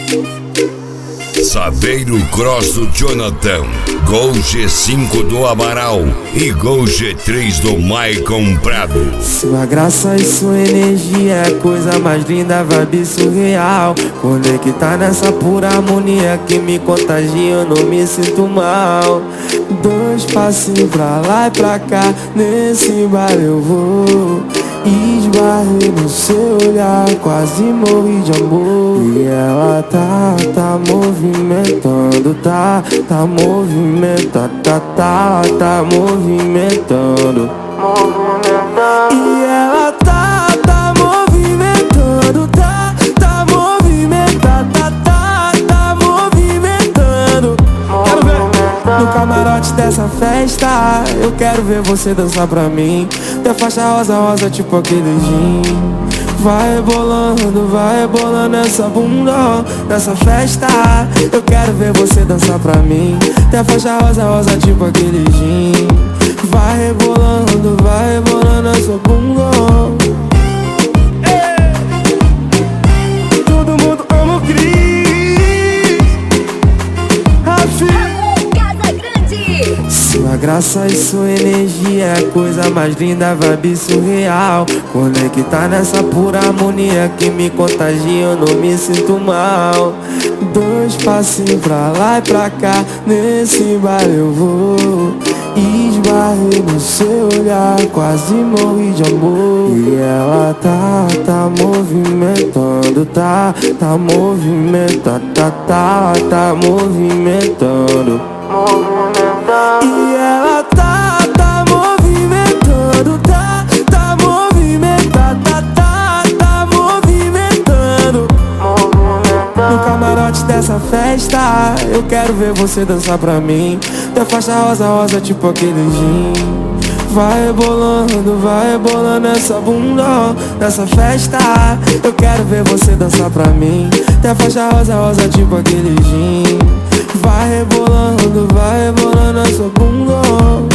Saveiro Cross do Jonathan, Gol G5 do Amaral e Gol G3 do Maicon Prado. Sua graça e sua energia é a coisa mais linda, vibe surreal. Conectar nessa pura harmonia que me contagia, eu não me sinto mal. Dois passinhos pra lá e pra cá, nesse baile eu vou. Esbarrei no seu olhar, quase morri de amor. E ela tá movimentando, tá movimentando, tá movimentando. E ela tá movimentando, tá movimentando, tá movimentando. Quero ver no camarote dessa festa, eu quero ver você dançar pra mim. Tem faixa rosa, tipo aquele gin. Vai rebolando essa bunda nessa festa. Eu quero ver você dançar pra mim. Tem faixa rosa, tipo aquele gin. Vai rebolando essa bunda. Todo mundo ama o Cris. Casa Grande. Sua graça e sua energia é a coisa mais linda, vibe surreal. Conectar nessa pura harmonia que me contagia, eu não me sinto mal. Dois passinhos pra lá e pra cá, nesse baile eu vou. Esbarrei no seu olhar, quase morri de amor. E ela tá movimentando, tá movimentando, tá movimentando. E ela tá movimentando, tá movimentando, tá movimentando. No camarote dessa festa, eu quero ver você dançar pra mim. Tem faixa rosa, tipo aquele gin. Vai rebolando essa bunda nessa festa. Eu quero ver você dançar pra mim. Tem faixa rosa, tipo aquele gin. Vai rebolando essa bunda.